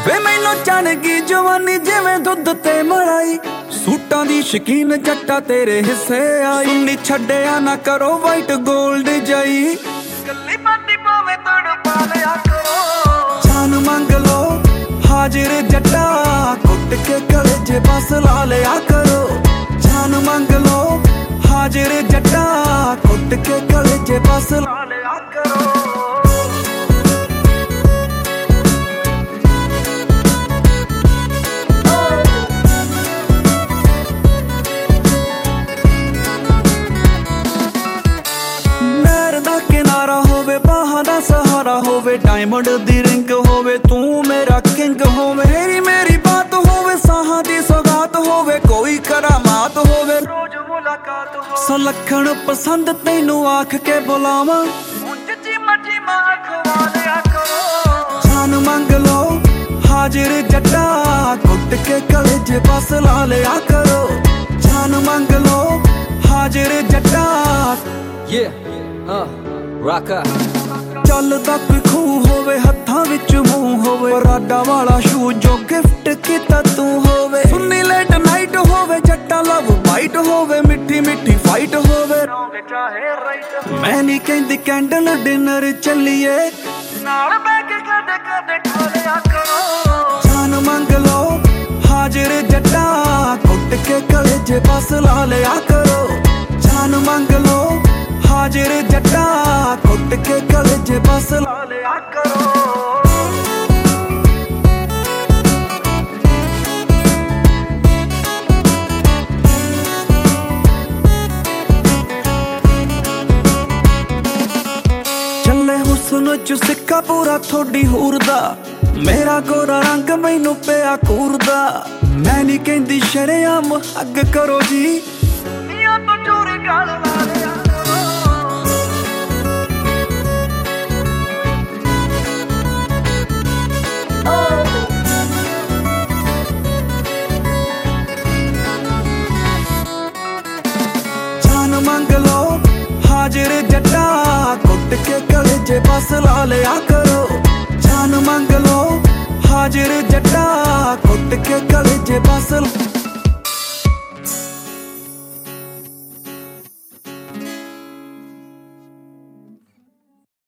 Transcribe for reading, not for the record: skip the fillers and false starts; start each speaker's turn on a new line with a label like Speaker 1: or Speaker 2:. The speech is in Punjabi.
Speaker 1: ਵੇ ਮੈਨੂੰ ਚੜ ਗਈ ਜਵਾਨੀ ਜਿਵੇਂ ਦੁੱਧ ਤੇ ਮਲਾਈ, ਸੂਟਾਂ ਦੀ ਸ਼ਕੀਨ ਜੱਟਾ ਤੇਰੇ ਹਿੱਸੇ ਆਈ। ਸੁਣੀ ਛੱਡਿਆ ਨਾ ਕਰੋ ਵਾਈਟ ਗੋਲਡ ਜਾਈ, ਗੱਲੀ ਬਾਤੀ ਪਾਵੇਂ ਤੜਪਾ ਲਿਆ ਕਰੋ। ਜਾਨ ਮੰਗ ਲੋ ਹਾਜ਼ਰ ਜੱਟਾ, ਕੁੱਟ ਕੇ ਕਲੇਜੇ ਬਸ ਲਾ ਲਿਆ ਕਰੋ। ਜਾਨ ਮੰਗ ਲੋ ਹਾਜ਼ਰ ਜੱਟਾ, ਕੁੱਟ ਕੇ ਕਲੇਜੇ ਬਸ ਲਾ ਲਿਆ ਕਰੋ। ਸਹਾਰਾ ਹੋਵੇ ਡਾਇਮੰਡ ਦੀ ਰਿੰਗ ਹੋਵੇ, ਤੂੰ ਮੇਰਾ ਕਿੰਗ ਹੋਵੇ। ਮੇਰੀ ਬਾਤ ਹੋਵੇ, ਸਾਹਾਂ ਦੀ ਸੌਗਾਤ ਹੋਵੇ, ਕੋਈ ਕਰਾਮਾਤ ਹੋਵੇ, ਰੋਜ਼ ਮੁਲਾਕਾਤ ਹੋਵੇ। ਸੁਲੱਖਣ ਪਸੰਦ ਤੈਨੂੰ ਆਖ ਕੇ ਬੁਲਾਵਾਂ, ਜਿੱਜੀ ਮਰਜੀ ਮਾਂ ਖਵਾ ਲਿਆ ਕਰੋ। ਜਾਨ ਮੰਗ ਲੋ ਹਾਜ਼ਰ ਜੱਟਾ, ਕੁੱਟ ਕੇ ਕਲੇਜੇ ਬਸ ਲਾ ਲਿਆ ਕਰੋ। ਜਾਨ ਮੰਗ ਲੋ ਹਾਜ਼ਰ ਜੱਟਾ,
Speaker 2: ਰਾਕਾ
Speaker 1: ਚੱਲਦਾ ਕੋਈ ਖੂਹ ਹੋਵੇ, ਹੱਥਾਂ ਵਿੱਚ ਮੂੰਹ ਹੋਵੇ, ਰਾਡਾ ਵਾਲਾ ਸ਼ੂ ਜੋ ਗਿਫਟ ਕੀਤਾ ਤੂੰ ਹੋਵੇ। ਸੁੰਨੀ ਲੇਟ ਨਾਈਟ ਹੋਵੇ, ਜੱਟਾ ਲਵ ਬਾਈਟ ਹੋਵੇ, ਮਿੱਠੀ ਮਿੱਠੀ ਫਾਈਟ ਹੋਵੇ, ਮੈਂ ਨਹੀਂ ਕਹਿੰਦੀ ਕੈਂਡਲ ਡਿਨਰ ਚੱਲੀਏ, ਨਾਲ ਬਹਿ ਕੇ ਕਦੇ ਕਦੇ ਖਾ ਲਿਆ ਕਰੋ। ਜਾਨ ਮੰਗ ਲੋ ਹਾਜ਼ਰ ਜੱਟਾ, ਕੁੱਟ ਕੇ ਕਲੇਜੇ ਬਸ ਲਾ ਲਿਆ ਕਰੋ। ਜਾਨ ਮੰਗ ਲੋ ਹਾਜ਼ਰ ਜੱਟਾ, ਕੁੱਟ ਕੇ ਕਲੇਜੇ ਬਸ ਲਾ ਲਿਆ ਕਰੋ। ਚੱਲੇ ਹੁਸਨ ਚ ਸਿੱਕਾ ਪੂਰਾ ਥੋਡੀ ਹੂਰ ਦਾ, ਮੇਰਾ ਗੋਰਾ ਰੰਗ ਮੈਨੂੰ ਪਿਆ ਘੂਰਦਾ। ਮੈਂ ਨਹੀਂ ਕਹਿੰਦੀ ਸ਼ਰੇਆਮ ਹੱਗ ਕਰੋ ਜੀ, ਨੀਆਂ ਤੋਂ ਚੋਰੀ ਗਾਲ ਲਾ ਲਿਆ। ਜਾਨ ਮੰਗ ਲੋ ਹਾਜ਼ਰ ਜੱਟਾ, ਕੁੱਟ ਕੇ ਕਲੇਜੇ ਬਸ ਲਾ ਲਿਆ ਕਰੋ। ਜਾਨ ਮੰਗ ਲੋ ਹਾਜ਼ਰ ਜੱਟਾ,